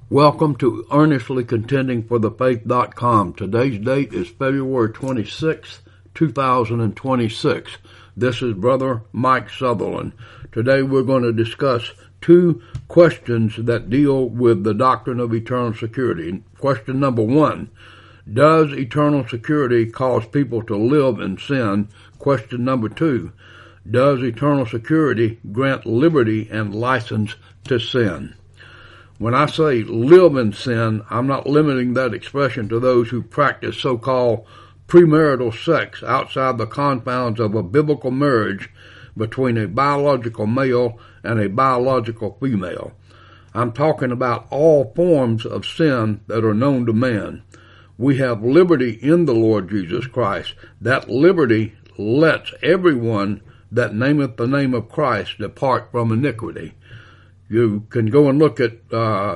Welcome to Earnestly Contending for the Faith.com. Today's date is February 26, 2026. This is Brother Mike Sutherland. Today we're going to discuss two questions that deal with the doctrine of eternal security. Question number one, does eternal security cause people to live in sin? Question number two, does eternal security grant liberty and license to sin? When I say live in sin, I'm not limiting that expression to those who practice so-called premarital sex outside the confines of a biblical marriage between a biological male and a biological female. I'm talking about all forms of sin that are known to man. We have liberty in the Lord Jesus Christ. That liberty lets everyone that nameth the name of Christ depart from iniquity. You can go and look at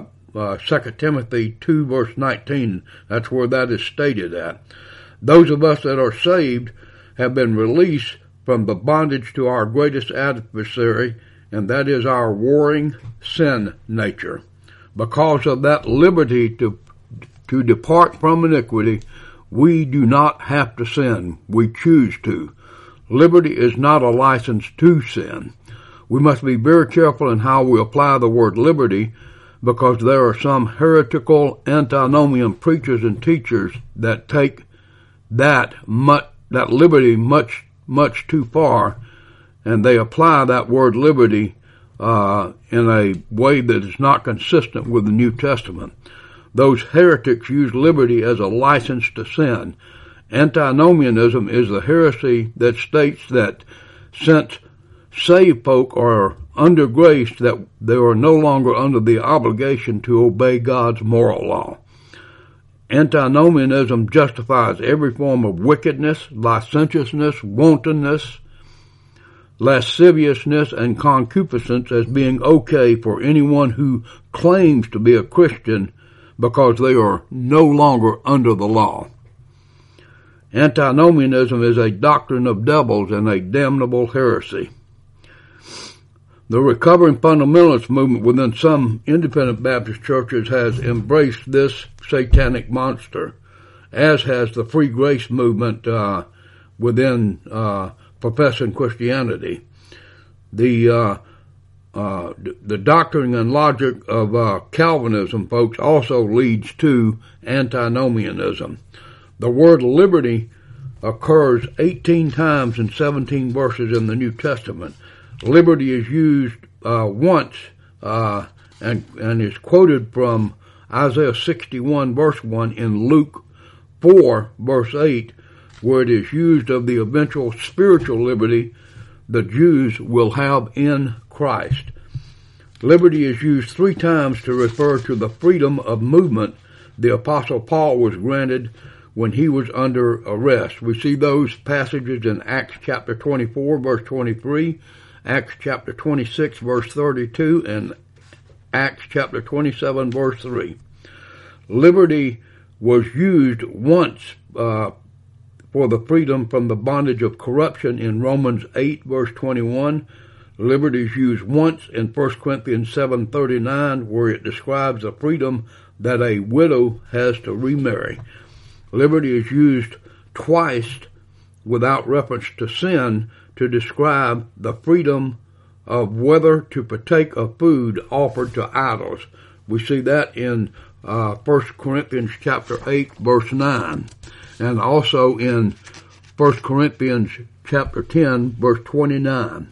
2 Timothy 2 verse 19. That's where that is stated at. Those of us that are saved have been released from the bondage to our greatest adversary, and that is our warring sin nature. Because of that liberty to depart from iniquity, we do not have to sin. We choose to. Liberty is not a license to sin. We must be very careful in how we apply the word liberty, because there are some heretical antinomian preachers and teachers that take that liberty much too far, and they apply that word liberty in a way that is not consistent with the New Testament. Those heretics use liberty as a license to sin. Antinomianism is the heresy that states that since saved folk are under grace, that they are no longer under the obligation to obey God's moral law. Antinomianism justifies every form of wickedness, licentiousness, wantonness, lasciviousness, and concupiscence as being okay for anyone who claims to be a Christian, because they are no longer under the law. Antinomianism is a doctrine of devils and a damnable heresy. The recovering fundamentalist movement within some independent Baptist churches has embraced this satanic monster, as has the free grace movement within professing Christianity. The doctrine and logic of Calvinism, folks, also leads to antinomianism. The word liberty occurs 18 times in 17 verses in the New Testament. Liberty is used once and is quoted from Isaiah 61 verse 1 in Luke 4 verse 8, where it is used of the eventual spiritual liberty the Jews will have in Christ. Liberty is used 3 times to refer to the freedom of movement the Apostle Paul was granted when he was under arrest. We see those passages in Acts chapter 24 verse 23, Acts chapter 26 verse 32, and Acts chapter 27 verse 3. Liberty was used once for the freedom from the bondage of corruption in Romans 8 verse 21. Liberty is used once in 1 Corinthians 7:39, where it describes the freedom that a widow has to remarry. Liberty is used twice without reference to sin to describe the freedom of whether to partake of food offered to idols. We see that in 1 Corinthians chapter 8 verse 9, and also in 1 Corinthians chapter 10 verse 29.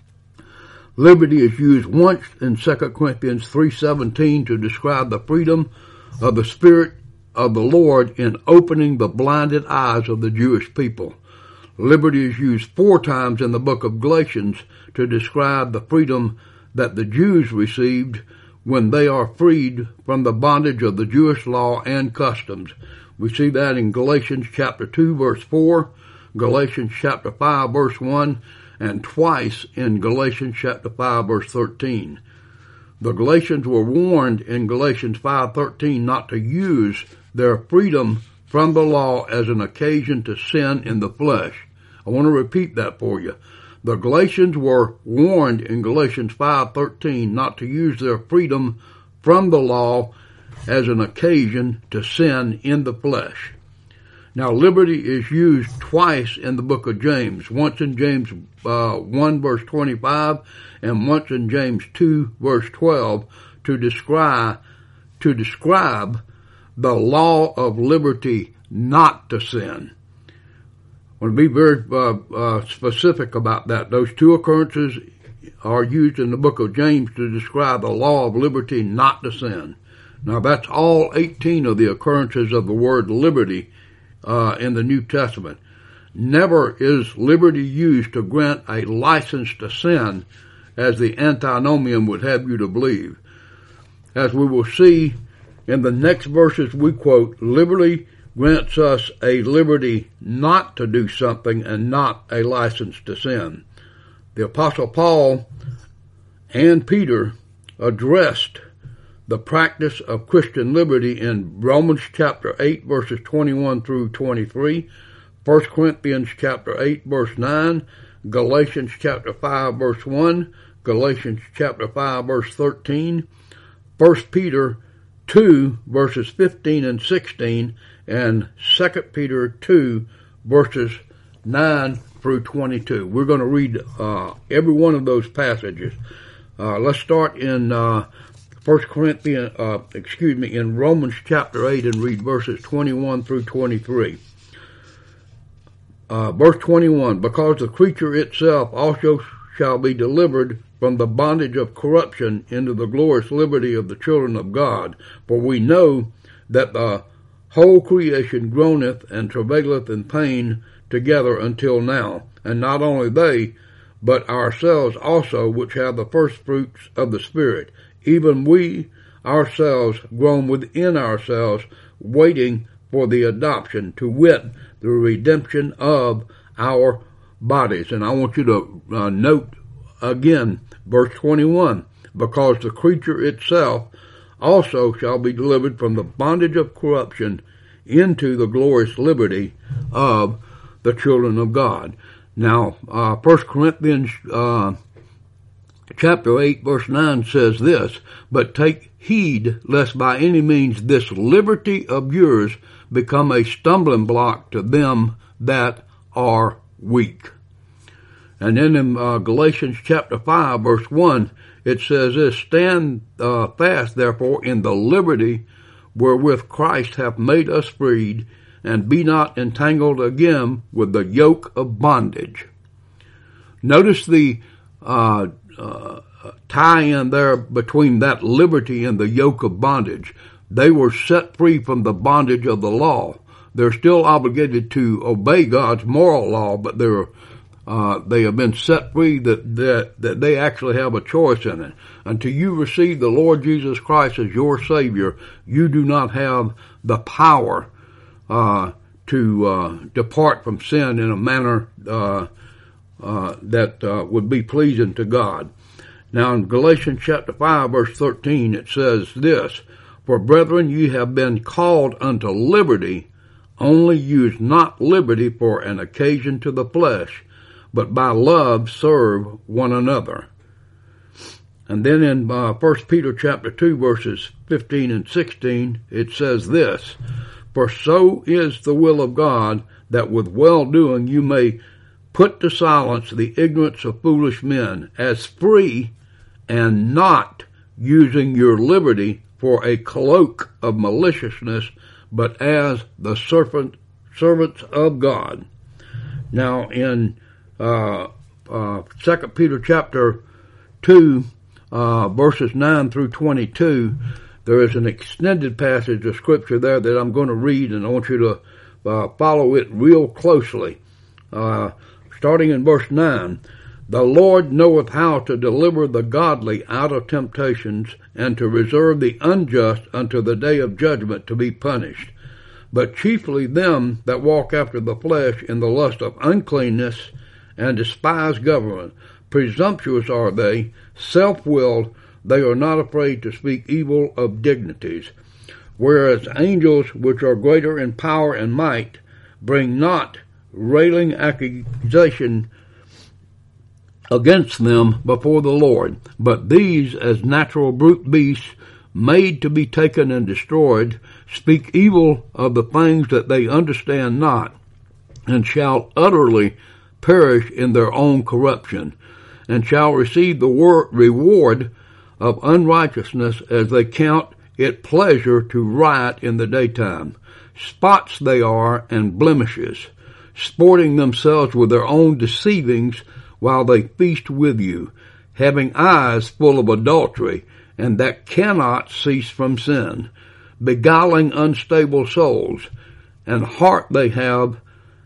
Liberty is used once in 2 Corinthians 3:17 to describe the freedom of the Spirit of the Lord in opening the blinded eyes of the Jewish people. Liberty is used 4 times in the book of Galatians to describe the freedom that the Jews received when they are freed from the bondage of the Jewish law and customs. We see that in Galatians chapter 2 verse 4, Galatians chapter 5 verse 1, and twice in Galatians chapter 5 verse 13. The Galatians were warned in Galatians 5:13 not to use their freedom from the law as an occasion to sin in the flesh. I want to repeat that for you. The Galatians were warned in Galatians 5:13 not to use their freedom from the law as an occasion to sin in the flesh. Now, liberty is used twice in the book of James, once in James 1 verse 25 and once in James 2 verse 12 to describe the law of liberty not to sin. I want to be very specific about that. Those two occurrences are used in the book of James to describe the law of liberty not to sin. Now, that's all 18 of the occurrences of the word liberty in the New Testament. Never is liberty used to grant a license to sin, as the antinomian would have you to believe. As we will see in the next verses we quote, liberty grants us a liberty not to do something and not a license to sin. The Apostle Paul and Peter addressed the practice of Christian liberty in Romans chapter 8 verses 21 through 23, 1 Corinthians chapter 8 verse 9, Galatians chapter 5 verse 1, Galatians chapter 5 verse 13, 1 Peter 2 verses 15 and 16, and 2 Peter 2 verses 9 through 22. We're going to read every one of those passages. Let's start in in Romans chapter 8 and read verses 21 through 23. Verse 21, because the creature itself also shall be delivered from the bondage of corruption into the glorious liberty of the children of God. For we know that the whole creation groaneth and travaileth in pain together until now. And not only they, but ourselves also, which have the first fruits of the Spirit, even we ourselves groan within ourselves, waiting for the adoption, to wit, the redemption of our bodies. And I want you to note again, verse 21, because the creature itself also shall be delivered from the bondage of corruption into the glorious liberty of the children of God. Now, 1 Corinthians chapter 8 verse 9 says this, but take heed lest by any means this liberty of yours become a stumbling block to them that are weak. And then in Galatians chapter 5 verse 1, it says this, stand fast therefore in the liberty wherewith Christ hath made us freed, and be not entangled again with the yoke of bondage. Notice the tie in there between that liberty and the yoke of bondage. They were set free from the bondage of the law. They're still obligated to obey God's moral law, but they have been set free that they actually have a choice in it. Until you receive the Lord Jesus Christ as your Savior, you do not have the power to depart from sin in a manner that would be pleasing to God. Now in Galatians chapter 5 verse 13 it says this, for brethren, ye have been called unto liberty, only use not liberty for an occasion to the flesh, but by love serve one another. And then in 1 Peter chapter 2 verses 15 and 16 it says this, for so is the will of God, that with well-doing you may put to silence the ignorance of foolish men, as free and not using your liberty for a cloak of maliciousness, but as the servants of God. Now in 2 Peter chapter 2 verses 9 through 22, there is an extended passage of scripture there that I'm going to read, and I want you to follow it real closely. Starting in verse 9, the Lord knoweth how to deliver the godly out of temptations, and to reserve the unjust unto the day of judgment to be punished. But chiefly them that walk after the flesh in the lust of uncleanness, and despise government. Presumptuous are they, self-willed, they are not afraid to speak evil of dignities. Whereas angels, which are greater in power and might, bring not railing accusation against them before the Lord. But these, as natural brute beasts, made to be taken and destroyed, speak evil of the things that they understand not, and shall utterly perish in their own corruption, and shall receive the reward of unrighteousness as they count it pleasure to riot in the daytime. Spots they are and blemishes, sporting themselves with their own deceivings while they feast with you, having eyes full of adultery, and that cannot cease from sin, beguiling unstable souls, and heart they have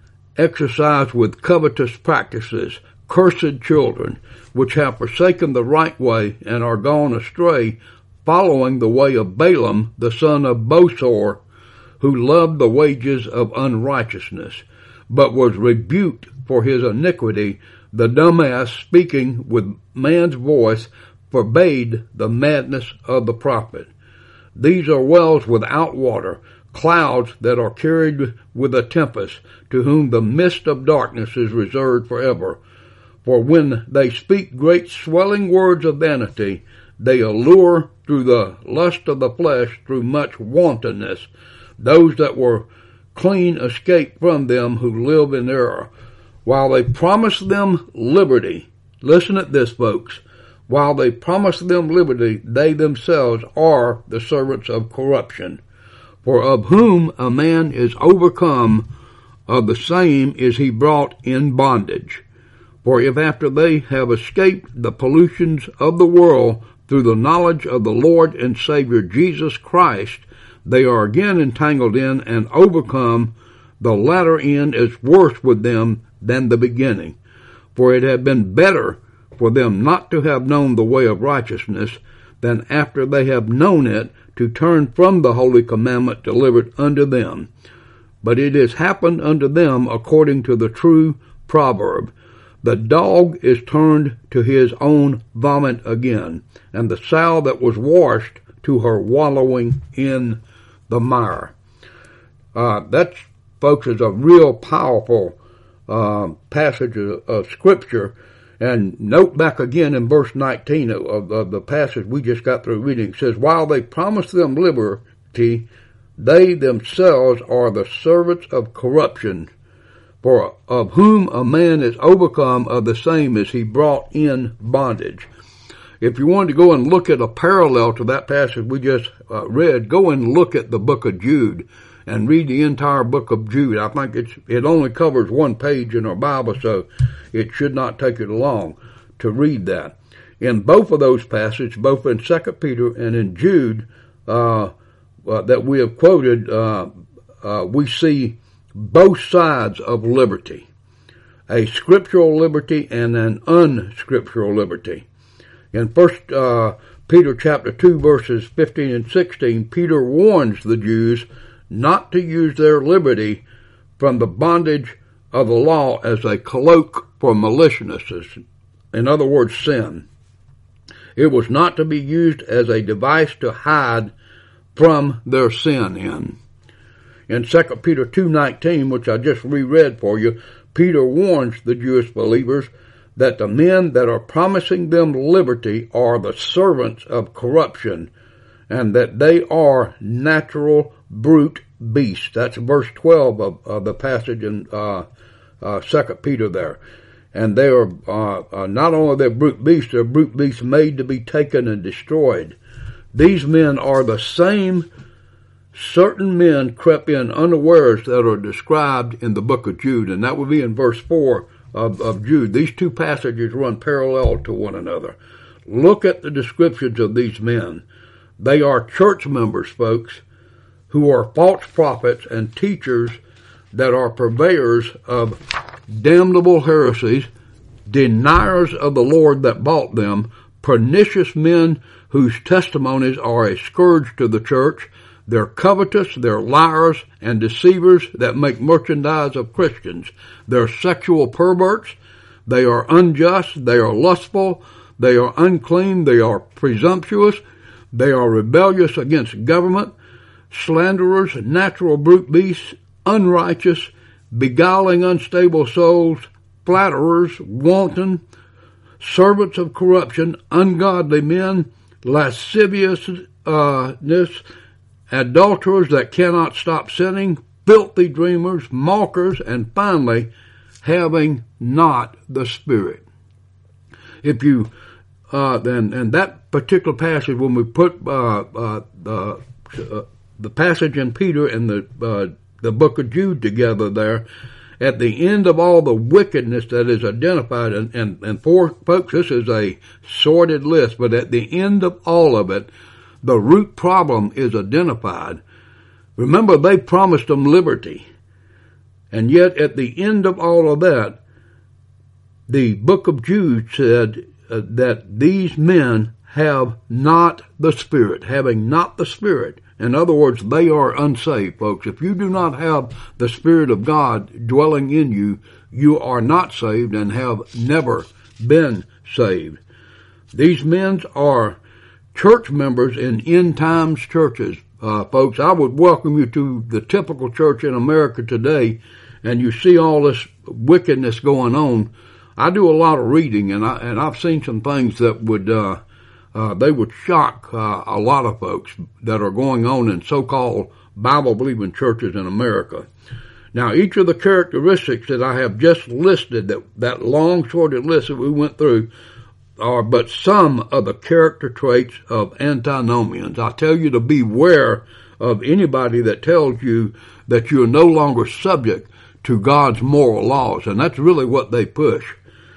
exercised with covetous practices, cursed children, which have forsaken the right way and are gone astray, following the way of Balaam the son of Bosor, who loved the wages of unrighteousness, but was rebuked for his iniquity. The dumb ass, speaking with man's voice, forbade the madness of the prophet. These are wells without water, clouds that are carried with a tempest, to whom the mist of darkness is reserved forever. For when they speak great swelling words of vanity, they allure through the lust of the flesh, through much wantonness. Those that were clean escape from them who live in error, while they promise them liberty. Listen at this, folks. While they promise them liberty, they themselves are the servants of corruption. For of whom a man is overcome, of the same is he brought in bondage. For if after they have escaped the pollutions of the world through the knowledge of the Lord and Savior Jesus Christ, they are again entangled in and overcome, the latter end is worse with them than the beginning. For it had been better for them not to have known the way of righteousness, than after they have known it, to turn from the holy commandment delivered unto them. But it has happened unto them according to the true proverb, the dog is turned to his own vomit again, and the sow that was washed to her wallowing in the mire. That, folks, is a real powerful passage of Scripture. And note back again in verse 19 of the passage we just got through reading. It says, while they promise them liberty, they themselves are the servants of corruption. For of whom a man is overcome, of the same is he brought in bondage. If you wanted to go and look at a parallel to that passage we just read, go and look at the book of Jude and read the entire book of Jude. I think it only covers one page in our Bible, so it should not take it long to read that. In both of those passages, both in 2 Peter and in Jude, that we have quoted, we see both sides of liberty, a scriptural liberty and an unscriptural liberty. In 1 Peter chapter 2, verses 15 and 16, Peter warns the Jews not to use their liberty from the bondage of the law as a cloak for maliciousness, in other words, sin. It was not to be used as a device to hide from their sin in. In 2 Peter 2:19, which I just reread for you, Peter warns the Jewish believers that the men that are promising them liberty are the servants of corruption, and that they are natural brute beasts. That's verse 12 of the passage in 2 Peter there. And they are not only they're brute beasts, they're brute beasts made to be taken and destroyed. These men are the same certain men crept in unawares that are described in the book of Jude, and that would be in verse 4 of Jude. These two passages run parallel to one another. Look at the descriptions of these men. They are church members, folks, who are false prophets and teachers that are purveyors of damnable heresies, deniers of the Lord that bought them, pernicious men whose testimonies are a scourge to the church. They're covetous, they're liars and deceivers that make merchandise of Christians. They're sexual perverts, they are unjust, they are lustful, they are unclean, they are presumptuous, they are rebellious against government, slanderers, natural brute beasts, unrighteous, beguiling unstable souls, flatterers, wanton, servants of corruption, ungodly men, lascivious, adulterers that cannot stop sinning, filthy dreamers, mockers, and finally, having not the Spirit. If you, and that particular passage, when we put the passage in Peter and the book of Jude together there, at the end of all the wickedness that is identified, and for folks, this is a sordid list, but at the end of all of it, the root problem is identified. Remember, they promised them liberty. And yet, at the end of all of that, the book of Jude said that these men have not the Spirit. Having not the Spirit. In other words, they are unsaved, folks. If you do not have the Spirit of God dwelling in you, you are not saved and have never been saved. These men are church members in end times churches. Folks, I would welcome you to the typical church in America today, and you see all this wickedness going on. I do a lot of reading, and I've seen some things that would they would shock a lot of folks that are going on in so-called Bible-believing churches in America. Now, each of the characteristics that I have just listed, that long, sordid list that we went through, are but some of the character traits of antinomians. I tell you to beware of anybody that tells you that you are no longer subject to God's moral laws, and that's really what they push.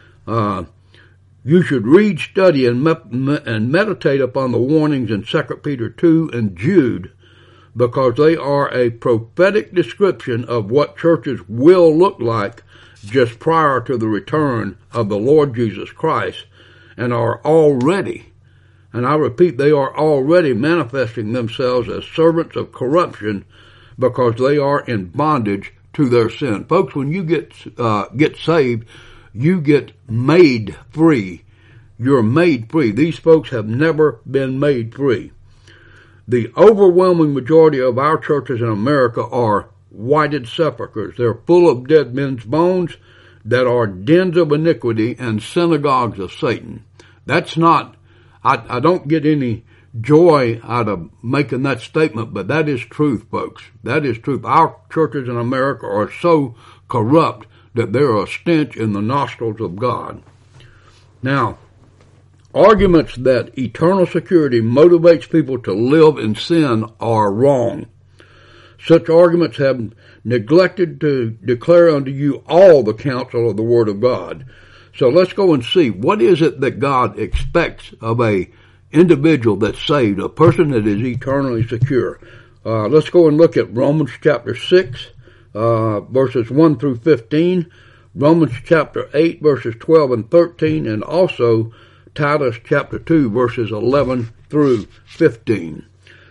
You should read, study, and meditate upon the warnings in 2 Peter 2 and Jude, because they are a prophetic description of what churches will look like just prior to the return of the Lord Jesus Christ, and are already, and I repeat, they are already manifesting themselves as servants of corruption because they are in bondage to their sin. Folks, when you get saved, you get made free. You're made free. These folks have never been made free. The overwhelming majority of our churches in America are whited sepulchres. They're full of dead men's bones that are dens of iniquity and synagogues of Satan. That's not, I don't get any joy out of making that statement, but that is truth, folks. That is truth. Our churches in America are so corrupt that they're a stench in the nostrils of God. Now, arguments that eternal security motivates people to live in sin are wrong. Such arguments have neglected to declare unto you all the counsel of the Word of God. So let's go and see, what is it that God expects of a individual that's saved, a person that is eternally secure. Let's go and look at Romans chapter 6, verses 1 through 15, Romans chapter 8, verses 12 and 13, and also Titus chapter 2, verses 11 through 15.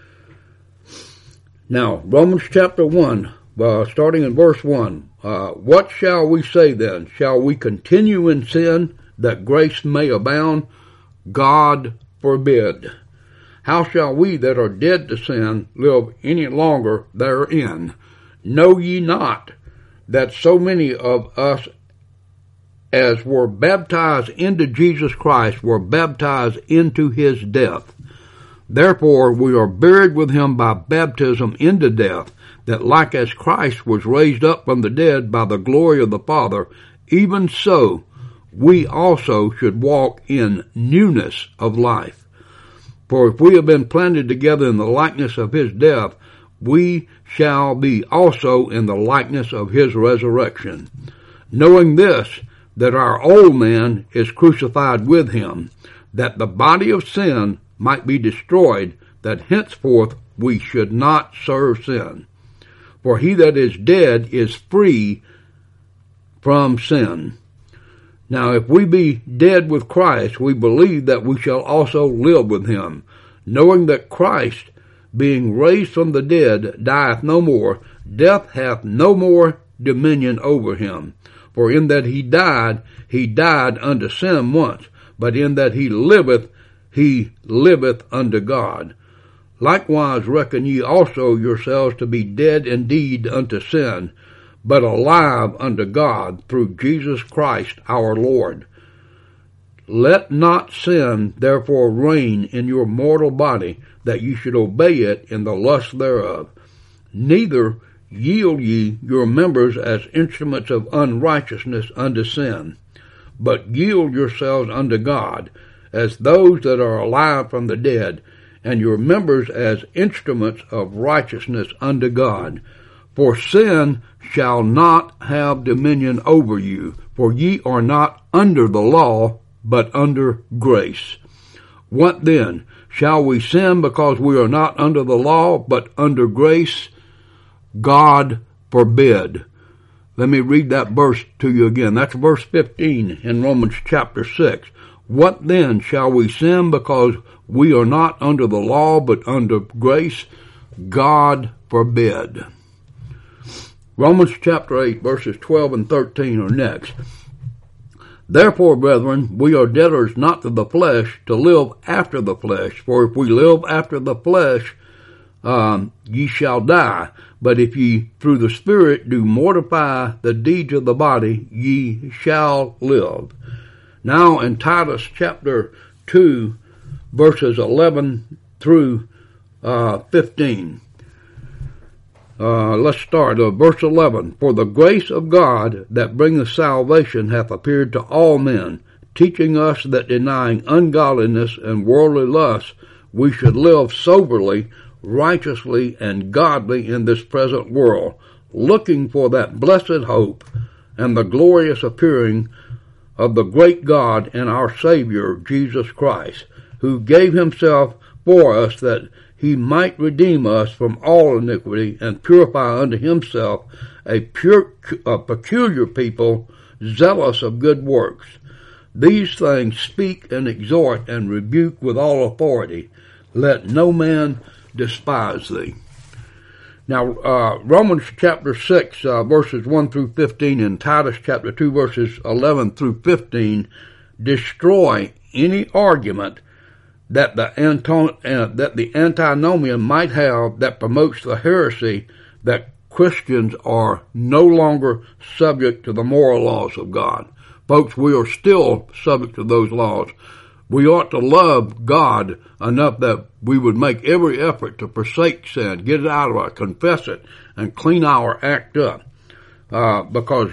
Now, Romans chapter 1, starting in verse 1, what shall we say then? Shall we continue in sin that grace may abound? God forbid. How shall we that are dead to sin live any longer therein? Know ye not that so many of us as were baptized into Jesus Christ were baptized into his death? Therefore we are buried with him by baptism into death, that like as Christ was raised up from the dead by the glory of the Father, even so we also should walk in newness of life. For if we have been planted together in the likeness of his death, we shall be also in the likeness of his resurrection. Knowing this, that our old man is crucified with him, that the body of sin might be destroyed, that henceforth we should not serve sin. For he that is dead is free from sin. Now, if we be dead with Christ, we believe that we shall also live with him, knowing that Christ, being raised from the dead, dieth no more, death hath no more dominion over him. For in that he died unto sin once, but in that he liveth unto God. Likewise reckon ye also yourselves to be dead indeed unto sin, but alive unto God through Jesus Christ our Lord. Let not sin therefore reign in your mortal body, that ye should obey it in the lust thereof. Neither yield ye your members as instruments of unrighteousness unto sin, but yield yourselves unto God, as those that are alive from the dead, and your members as instruments of righteousness unto God. For sin shall not have dominion over you, for ye are not under the law, but under grace. What then? Shall we sin because we are not under the law, but under grace? God forbid. Let me read that verse to you again. That's verse 15 in Romans chapter 6. What then? Shall we sin because we are not under the law, but under grace? God forbid. Romans chapter 8, verses 12 and 13 are next. Therefore, brethren, we are debtors not to the flesh, to live after the flesh. For if we live after the flesh, ye shall die. But if ye through the Spirit do mortify the deeds of the body, ye shall live. Now in Titus chapter 2, verses 11 through 15. Let's start. Verse 11. For the grace of God that bringeth salvation hath appeared to all men, teaching us that denying ungodliness and worldly lusts, we should live soberly, righteously, and godly in this present world, looking for that blessed hope and the glorious appearing of the great God and our Savior, Jesus Christ, who gave himself for us that he might redeem us from all iniquity and purify unto himself a peculiar people, zealous of good works. These things speak and exhort and rebuke with all authority. Let no man despise thee. Now, Romans chapter 6, verses 1 through 15, and Titus chapter 2, verses 11 through 15, destroy any argument that the antinomian might have that promotes the heresy that Christians are no longer subject to the moral laws of God. Folks, we are still subject to those laws. We ought to love God enough that we would make every effort to forsake sin, get it out of us, confess it, and clean our act up. Because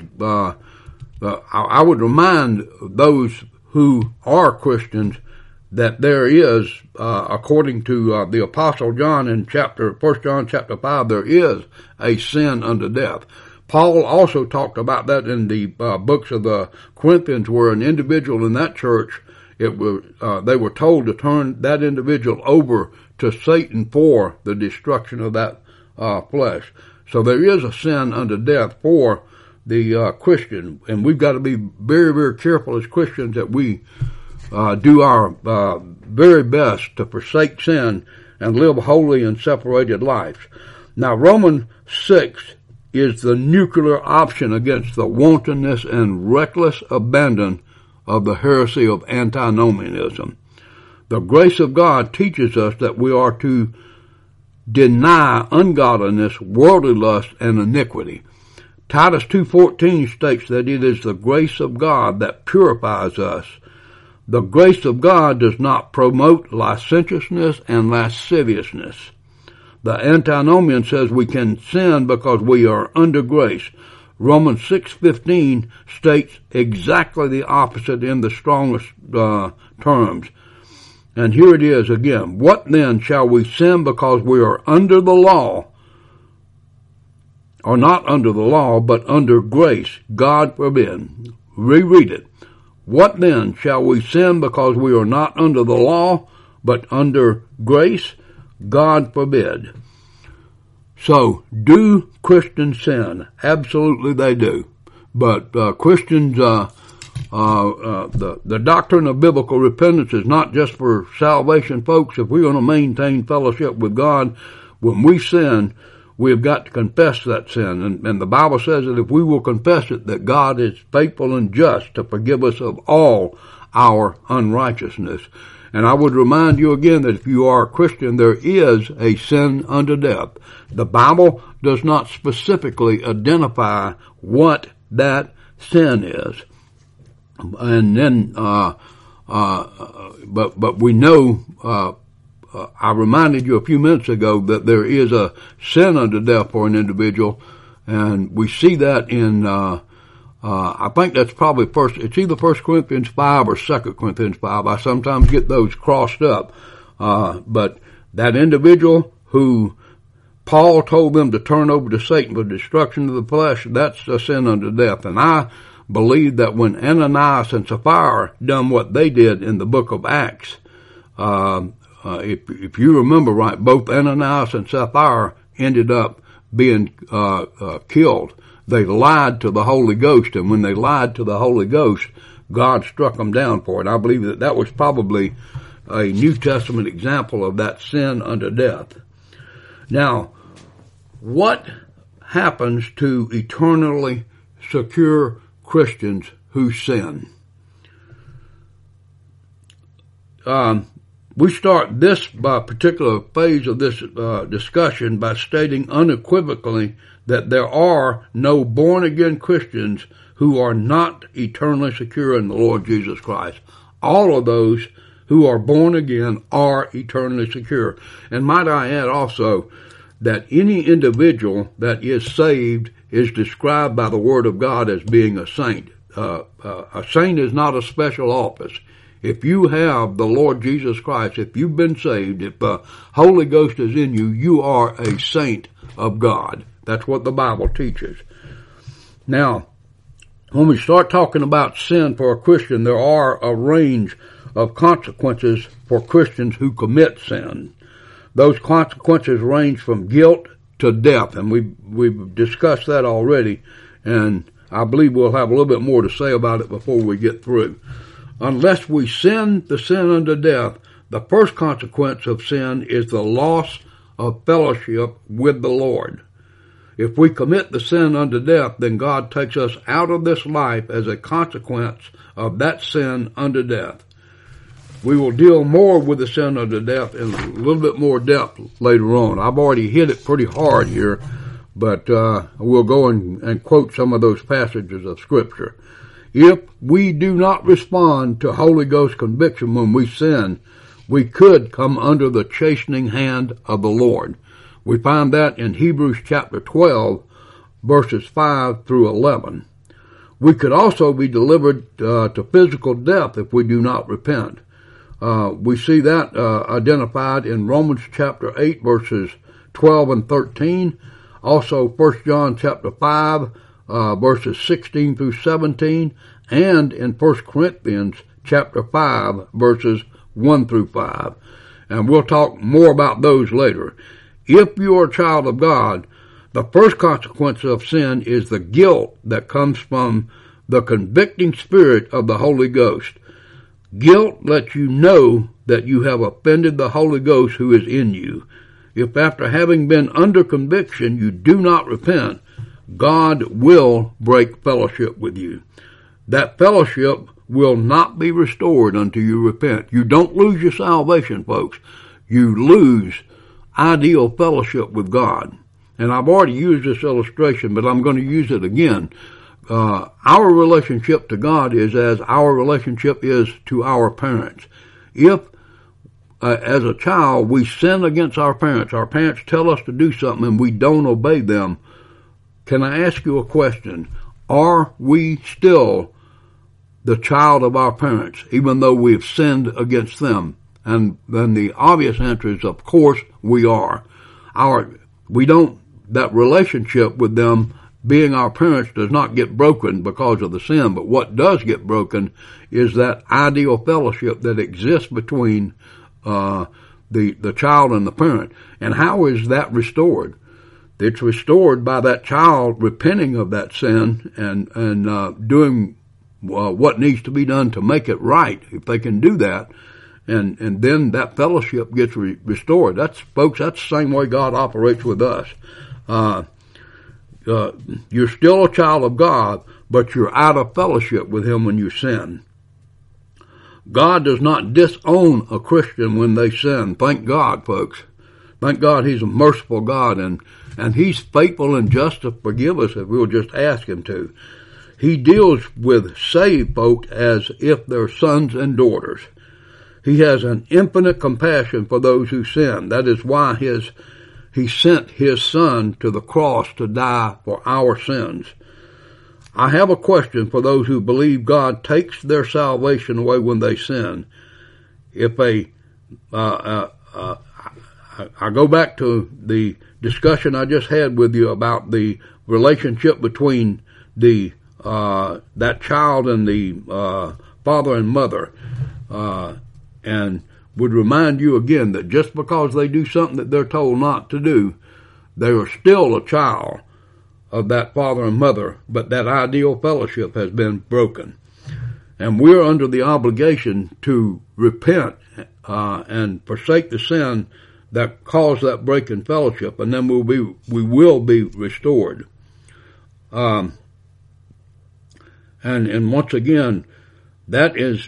I would remind those who are Christians that there is, according to the Apostle John in 1 John chapter 5, there is a sin unto death. Paul also talked about that in the books of the Corinthians, where an individual in that church, they were told to turn that individual over to Satan for the destruction of that flesh. So there is a sin unto death for the Christian, and we've got to be very, very careful as Christians that we do our very best to forsake sin and live holy and separated lives. Now, Romans 6 is the nuclear option against the wantonness and reckless abandon of the heresy of antinomianism. The grace of God teaches us that we are to deny ungodliness, worldly lust, and iniquity. Titus 2:14 states that it is the grace of God that purifies us. The grace of God does not promote licentiousness and lasciviousness. The antinomian says we can sin because we are under grace. Romans 6:15 states exactly the opposite in the strongest terms. And here it is again. What then, shall we sin because we are under the law? Or not under the law, but under grace? God forbid. Reread it. What then, shall we sin because we are not under the law, but under grace? God forbid. So, do Christians sin? Absolutely they do. But Christians, the doctrine of biblical repentance is not just for salvation, folks. If we're going to maintain fellowship with God, when we sin, we've got to confess that sin. And the Bible says that if we will confess it, that God is faithful and just to forgive us of all our unrighteousness. And I would remind you again that if you are a Christian, there is a sin unto death. The Bible does not specifically identify what that sin is. And then But we know, I reminded you a few minutes ago that there is a sin unto death for an individual, and we see that in, I think that's probably it's either 1 Corinthians 5 or 2 Corinthians 5. I sometimes get those crossed up. But that individual who Paul told them to turn over to Satan for destruction of the flesh, that's a sin unto death. And I believe that when Ananias and Sapphira done what they did in the book of Acts, if you remember right, both Ananias and Sapphira ended up being killed. They lied to the Holy Ghost, and when they lied to the Holy Ghost, God struck them down for it. I believe that was probably a New Testament example of that sin unto death. Now, what happens to eternally secure Christians who sin? We start this particular phase of this discussion by stating unequivocally that there are no born-again Christians who are not eternally secure in the Lord Jesus Christ. All of those who are born again are eternally secure. And might I add also that any individual that is saved is described by the Word of God as being a saint. A saint is not a special office. If you have the Lord Jesus Christ, if you've been saved, if the Holy Ghost is in you, you are a saint of God. That's what the Bible teaches. Now, when we start talking about sin for a Christian, there are a range of consequences for Christians who commit sin. Those consequences range from guilt to death, and we've discussed that already, and I believe we'll have a little bit more to say about it before we get through. Unless we sin the sin unto death, the first consequence of sin is the loss of fellowship with the Lord. If we commit the sin unto death, then God takes us out of this life as a consequence of that sin unto death. We will deal more with the sin unto death in a little bit more depth later on. I've already hit it pretty hard here, but we'll go and quote some of those passages of Scripture. If we do not respond to Holy Ghost conviction when we sin, we could come under the chastening hand of the Lord. We find that in Hebrews chapter 12, verses 5 through 11. We could also be delivered to physical death if we do not repent. We see that identified in Romans chapter 8, verses 12 and 13. Also 1 John chapter 5, verses 16 through 17. And in 1 Corinthians chapter 5, verses 1 through 5. And we'll talk more about those later. If you are a child of God, the first consequence of sin is the guilt that comes from the convicting spirit of the Holy Ghost. Guilt lets you know that you have offended the Holy Ghost who is in you. If after having been under conviction you do not repent, God will break fellowship with you. That fellowship will not be restored until you repent. You don't lose your salvation, folks. You lose ideal fellowship with God. And I've already used this illustration, but I'm going to use it again. Our relationship to God is as our relationship is to our parents. If, as a child, we sin against our parents tell us to do something and we don't obey them, can I ask you a question? Are we still the child of our parents, even though we've sinned against them? And then the obvious answer is, of course, we are. That relationship with them being our parents does not get broken because of the sin, but what does get broken is that ideal fellowship that exists between the child and the parent. And how is that restored? It's restored by that child repenting of that sin and doing what needs to be done to make it right. If they can do that, and then that fellowship gets restored. Folks, that's the same way God operates with us. You're still a child of God, but you're out of fellowship with Him when you sin. God does not disown a Christian when they sin. Thank God, folks. Thank God He's a merciful God, and He's faithful and just to forgive us if we'll just ask Him to. He deals with saved folk as if they're sons and daughters. He has an infinite compassion for those who sin. That is why he sent his son to the cross to die for our sins. I have a question for those who believe God takes their salvation away when they sin. I go back to the discussion I just had with you about the relationship between that child and the father and mother, and would remind you again that just because they do something that they're told not to do, they are still a child of that father and mother, but that ideal fellowship has been broken. And we're under the obligation to repent and forsake the sin that caused that break in fellowship, and then we will be restored. And once again, that is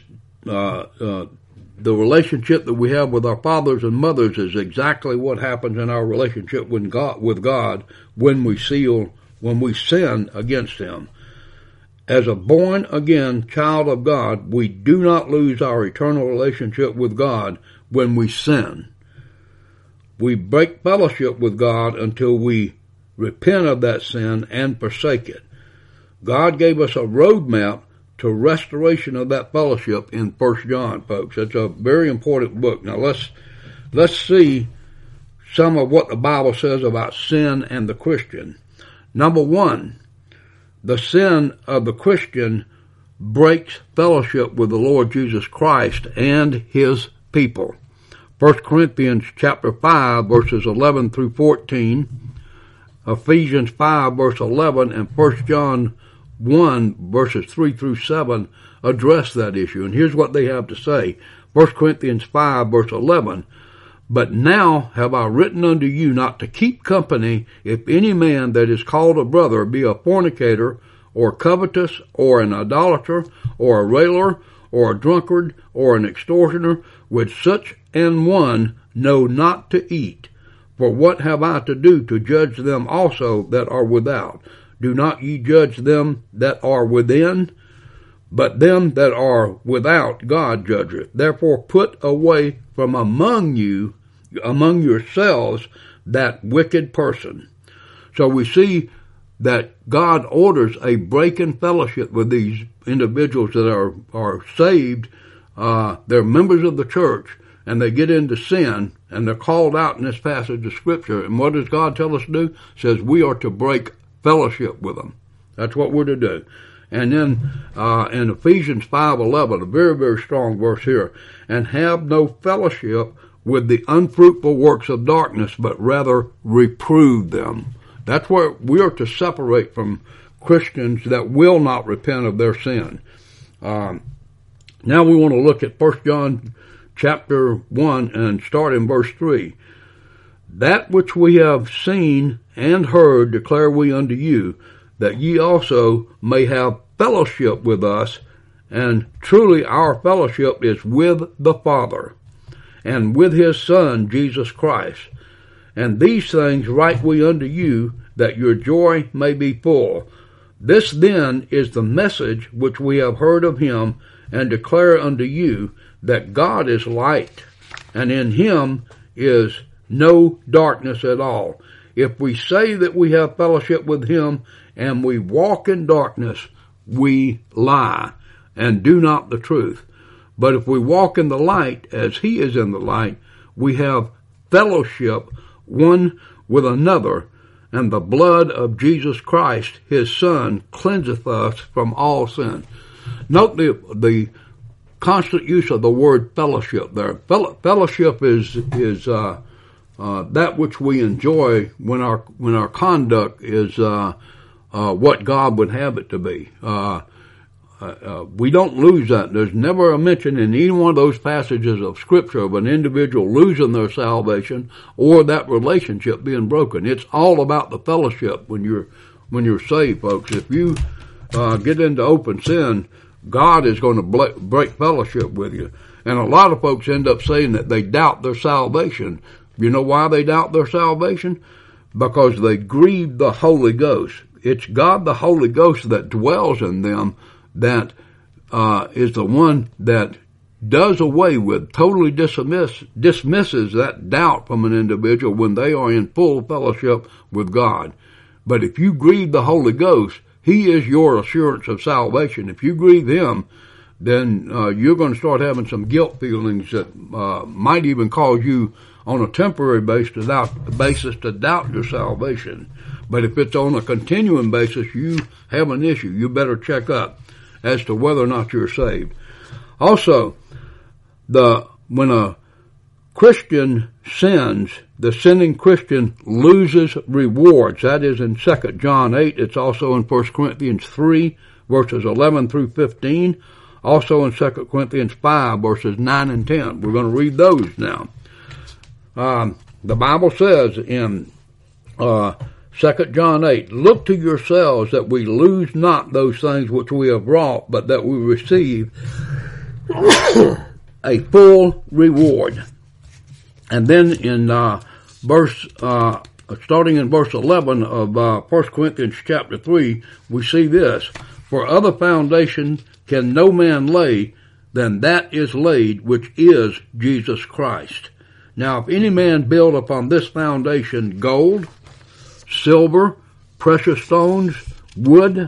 the relationship that we have with our fathers and mothers is exactly what happens in our relationship with God when we sin against Him. As a born-again child of God, we do not lose our eternal relationship with God when we sin. We break fellowship with God until we repent of that sin and forsake it. God gave us a roadmap to restoration of that fellowship in 1 John, folks. It's a very important book. Now let's see some of what the Bible says about sin and the Christian. Number one, the sin of the Christian breaks fellowship with the Lord Jesus Christ and His people. 1 Corinthians chapter 5, verses 11 through 14, Ephesians 5, verse 11, and 1 John 1, verses 3 through 7 address that issue. And here's what they have to say. 1 Corinthians 5, verse 11, "But now have I written unto you not to keep company if any man that is called a brother be a fornicator, or covetous, or an idolater, or a railer, or a drunkard, or an extortioner, with such an one know not to eat. For what have I to do to judge them also that are without? Do not ye judge them that are within? But them that are without God judgeth. Therefore put away from among yourselves, that wicked person." So we see that God orders a break in fellowship with these individuals that are saved. They're members of the church, and they get into sin, and they're called out in this passage of Scripture. And what does God tell us to do? It says we are to break fellowship with them. That's what we're to do. And then in Ephesians 5:11, a very, very strong verse here, "And have no fellowship with the unfruitful works of darkness, but rather reprove them." That's where we are to separate from Christians that will not repent of their sin. Now we want to look at 1 John chapter 1 and start in verse 3. "That which we have seen and heard declare we unto you, that ye also may have fellowship with us, and truly our fellowship is with the Father, and with His Son, Jesus Christ. And these things write we unto you, that your joy may be full. This then is the message which we have heard of Him, and declare unto you, that God is light, and in Him is no darkness at all. If we say that we have fellowship with Him, and we walk in darkness, we lie, and do not the truth. But if we walk in the light, as He is in the light, we have fellowship one with another, and the blood of Jesus Christ, His Son, cleanseth us from all sin. Note the constant use of the word fellowship there. Fellowship is that which we enjoy when our conduct is what God would have it to be. We don't lose that. There's never a mention in any one of those passages of Scripture of an individual losing their salvation or that relationship being broken. It's all about the fellowship when you're saved, folks. If you get into open sin, God is going to break fellowship with you. And a lot of folks end up saying that they doubt their salvation. You know why they doubt their salvation? Because they grieve the Holy Ghost. it's God the Holy Ghost that dwells in them that is the one that does away with, totally dismisses that doubt from an individual when they are in full fellowship with God. But if you grieve the Holy Ghost, He is your assurance of salvation. If you grieve Him, then you're going to start having some guilt feelings that might even cause you on a temporary basis to doubt your salvation. But if it's on a continuing basis, you have an issue. You better check up as to whether or not you're saved. Also, when a Christian sins, the sinning Christian loses rewards. That is in 2 John 8. It's also in 1 Corinthians 3, verses 11 through 15. Also in 2 Corinthians 5, verses 9 and 10. We're going to read those now. The Bible says in 2 John 8, "Look to yourselves that we lose not those things which we have wrought, but that we receive a full reward." And then in starting in verse 11 of 1 Corinthians chapter 3, we see this: "For other foundation can no man lay than that is laid, which is Jesus Christ. Now if any man build upon this foundation gold, silver, precious stones, wood,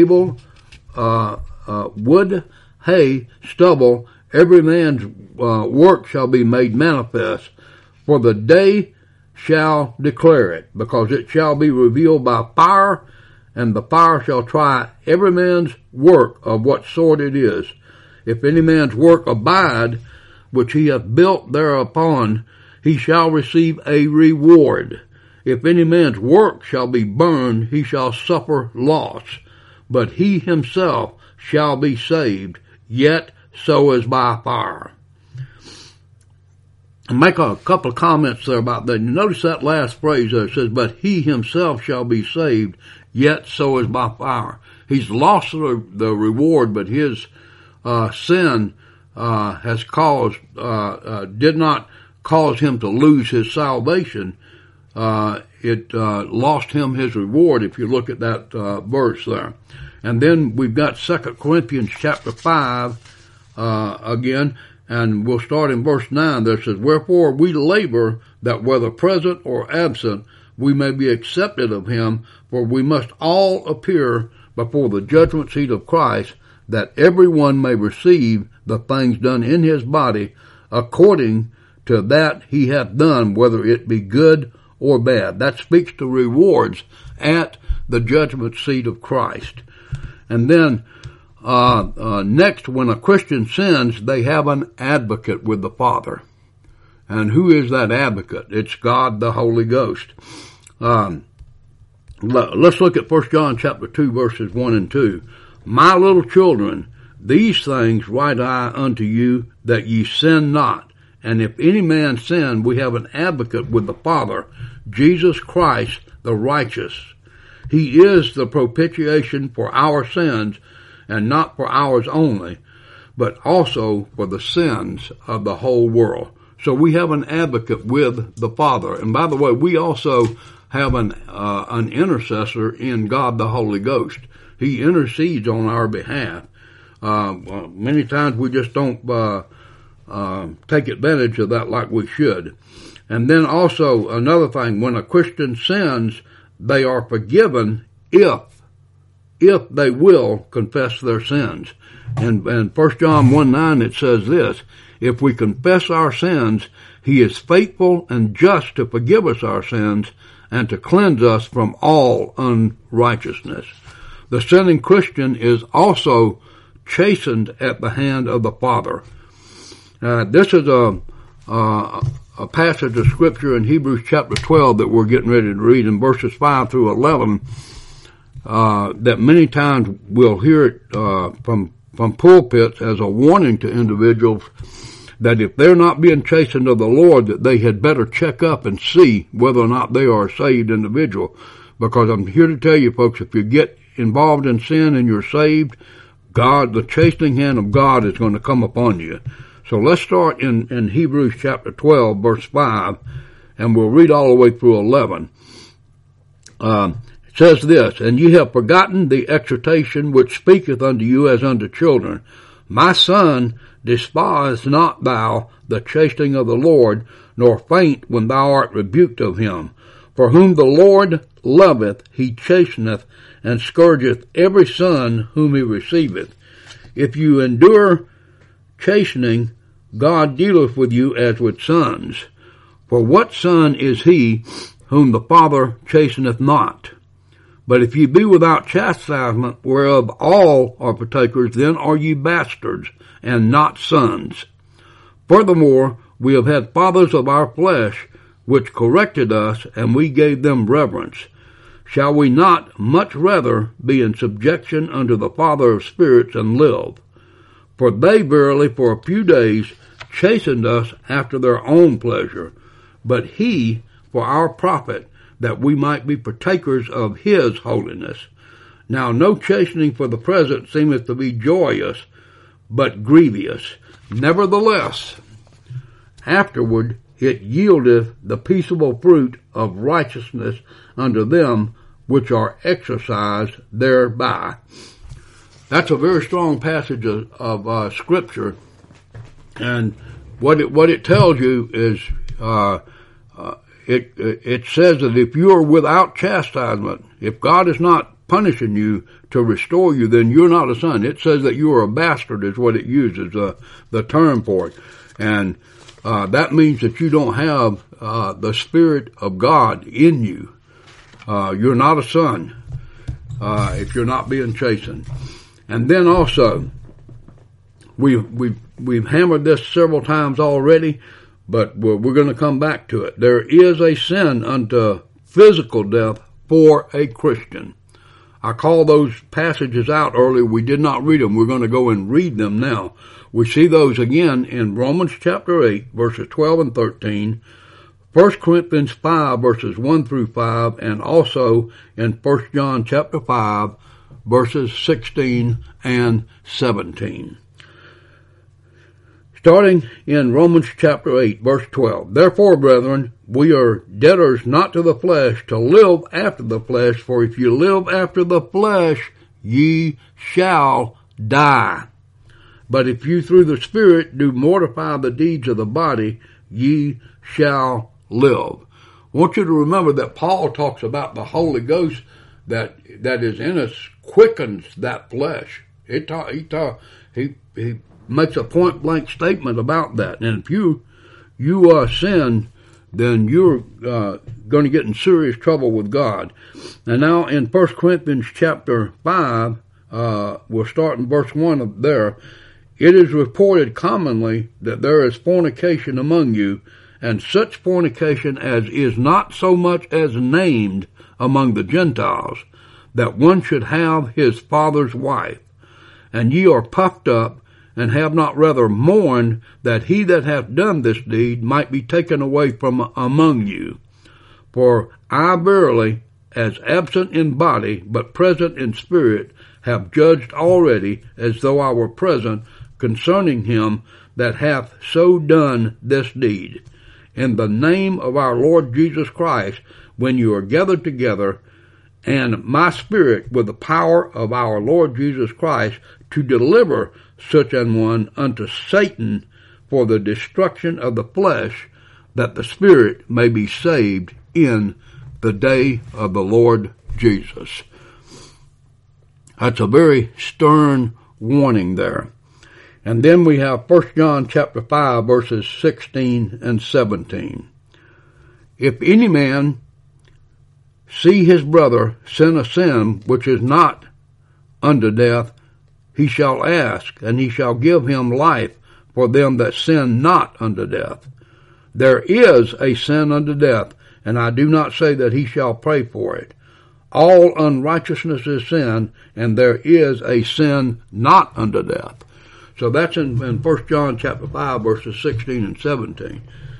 hay, stubble, every man's work shall be made manifest, for the day shall declare it, because it shall be revealed by fire, and the fire shall try every man's work of what sort it is. If any man's work abide, which he hath built thereupon, he shall receive a reward. If any man's work shall be burned, he shall suffer loss, but he himself shall be saved, yet so as by fire." I'll make a couple of comments there about that. You notice that last phrase there. It says, "But he himself shall be saved, yet so as by fire." He's lost the reward, but his sin has did not cause him to lose his salvation. It lost him his reward, if you look at that verse there. And then we've got 2 Corinthians chapter 5 again, and we'll start in verse 9. There says, "Wherefore we labor that whether present or absent we may be accepted of him, for we must all appear before the judgment seat of Christ, that every one may receive the things done in his body according to that he hath done, whether it be good or bad." That speaks to rewards at the judgment seat of Christ. And then next, when a Christian sins, they have an advocate with the Father. And who is that advocate? It's God the Holy Ghost. Let's look at 1 John chapter 2, verses 1 and 2. "My little children, these things write I unto you, that ye sin not. And if any man sin, we have an advocate with the Father, Jesus Christ the righteous. He is the propitiation for our sins, and not for ours only, but also for the sins of the whole world." So we have an advocate with the Father. And by the way, we also have an intercessor in God the Holy Ghost. He intercedes on our behalf. Many times we just don't take advantage of that like we should. And then also another thing, when a Christian sins, they are forgiven if they will confess their sins. And 1 John 1:9 it says this: "If we confess our sins, he is faithful and just to forgive us our sins and to cleanse us from all unrighteousness." The sinning Christian is also chastened at the hand of the Father. This is a passage of Scripture in Hebrews chapter 12 that we're getting ready to read in verses 5 through 11. That many times we'll hear it from pulpits as a warning to individuals that if they're not being chastened of the Lord, that they had better check up and see whether or not they are a saved individual. Because I'm here to tell you, folks, if you get involved in sin and you're saved, the chastening hand of God is going to come upon you. So let's start in Hebrews chapter 12, verse 5, and we'll read all the way through 11. It says this, and ye have forgotten the exhortation which speaketh unto you as unto children. My son, despise not thou the chastening of the Lord, nor faint when thou art rebuked of him. For whom the Lord loveth, he chasteneth, and scourgeth every son whom he receiveth. If you endure chastening, God dealeth with you as with sons. For what son is he whom the Father chasteneth not? But if ye be without chastisement, whereof all are partakers, then are ye bastards, and not sons. Furthermore, we have had fathers of our flesh, which corrected us, and we gave them reverence. Shall we not much rather be in subjection unto the Father of spirits and live? For they verily for a few days chastened us after their own pleasure, but he for our profit, that we might be partakers of his holiness. Now no chastening for the present seemeth to be joyous, but grievous. Nevertheless, afterward it yieldeth the peaceable fruit of righteousness unto them which are exercised thereby. That's a very strong passage of Scripture, and what it tells you is it says that if you are without chastisement, if God is not punishing you to restore you, then you're not a son. It says that you are a bastard is what it uses, the term for it. And that means that you don't have the Spirit of God in you. You're not a son if you're not being chastened. And then also, we've hammered this several times already, but we're going to come back to it. There is a sin unto physical death for a Christian. I called those passages out earlier. We did not read them. We're going to go and read them now. We see those again in Romans chapter 8, verses 12 and 13, 1 Corinthians 5, verses 1 through 5, and also in 1 John chapter 5, verses 16 and 17. Starting in Romans chapter 8, verse 12. Therefore, brethren, we are debtors not to the flesh, to live after the flesh, for if you live after the flesh, ye shall die. But if you through the Spirit do mortify the deeds of the body, ye shall live. I want you to remember that Paul talks about the Holy Ghost that is in us quickens that flesh. He makes a point blank statement about that. And if you sin, then you're going to get in serious trouble with God. And now in 1 Corinthians chapter 5, we'll start in verse 1 there. It is reported commonly that there is fornication among you, and such fornication as is not so much as named among the Gentiles, that one should have his father's wife. And ye are puffed up, and have not rather mourned that he that hath done this deed might be taken away from among you. For I verily, as absent in body, but present in spirit, have judged already, as though I were present, concerning him that hath so done this deed. In the name of our Lord Jesus Christ, when you are gathered together, and my spirit with the power of our Lord Jesus Christ, to deliver such an one unto Satan for the destruction of the flesh, that the spirit may be saved in the day of the Lord Jesus. That's a very stern warning there. And then we have 1 John chapter 5, verses 16 and 17. If any man see his brother sin a sin which is not unto death, he shall ask, and he shall give him life for them that sin not unto death. There is a sin unto death, and I do not say that he shall pray for it. All unrighteousness is sin, and there is a sin not unto death. So that's in 1 John chapter 5, verses 16 and 17.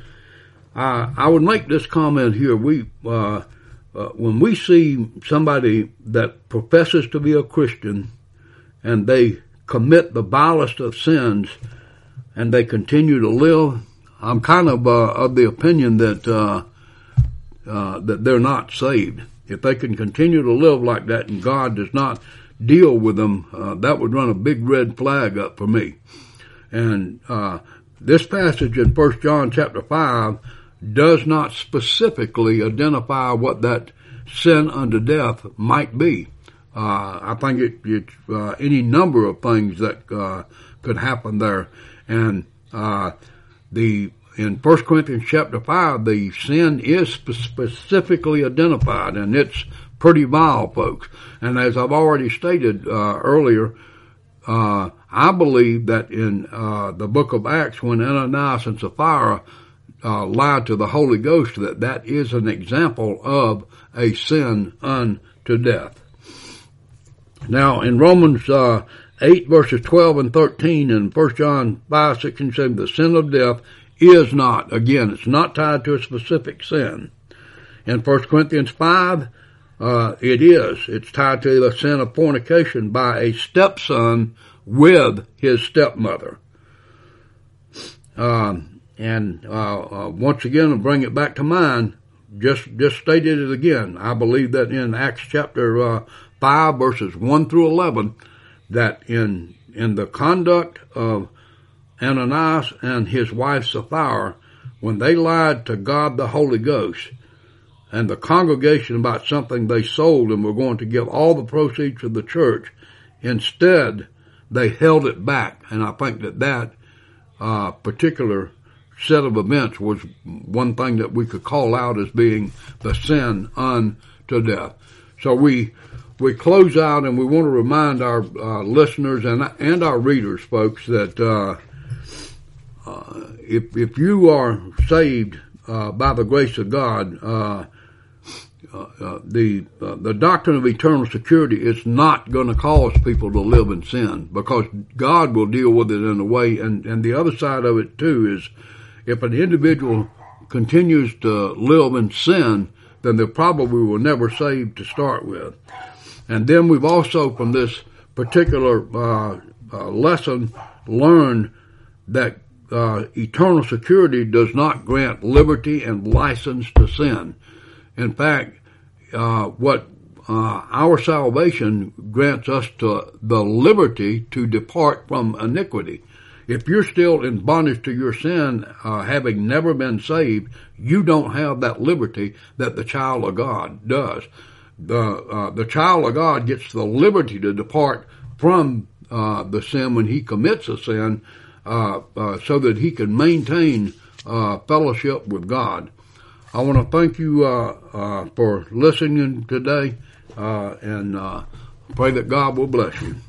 I would make this comment here. When we see somebody that professes to be a Christian and they commit the vilest of sins and they continue to live, I'm kind of the opinion that they're not saved. If they can continue to live like that and God does not deal with them, that would run a big red flag up for me. And this passage in 1 John chapter 5 does not specifically identify what that sin unto death might be. I think it's any number of things that could happen there. And in 1 Corinthians chapter 5, the sin is specifically identified, and it's pretty vile, folks. And as I've already stated earlier, I believe that in the book of Acts, when Ananias and Sapphira lied to the Holy Ghost, that is an example of a sin unto death. Now, in Romans 8 verses 12 and 13 and 1 John 5, 6 and 7, the sin of death is not, again, it's not tied to a specific sin. In 1 Corinthians 5, it is. It's tied to the sin of fornication by a stepson with his stepmother. Once again, I'll bring it back to mind, just stated it again. I believe that in Acts chapter 5 verses 1 through 11, that in the conduct of Ananias and his wife Sapphira, when they lied to God the Holy Ghost and the congregation about something they sold and were going to give all the proceeds to the church, instead they held it back. And I think that particular set of events was one thing that we could call out as being the sin unto death. So we close out, and we want to remind our listeners and our readers, folks, that if you are saved by the grace of God, the doctrine of eternal security is not going to cause people to live in sin, because God will deal with it in a way. And the other side of it too is, if an individual continues to live in sin, then they probably were never saved to start with. And then we've also, from this particular lesson, learned that eternal security does not grant liberty and license to sin. In fact, what our salvation grants us to the liberty to depart from iniquity. If you're still in bondage to your sin, having never been saved, you don't have that liberty that the child of God does. The child of God gets the liberty to depart from the sin when he commits a sin, so that he can maintain fellowship with God. I want to thank you for listening today, and pray that God will bless you.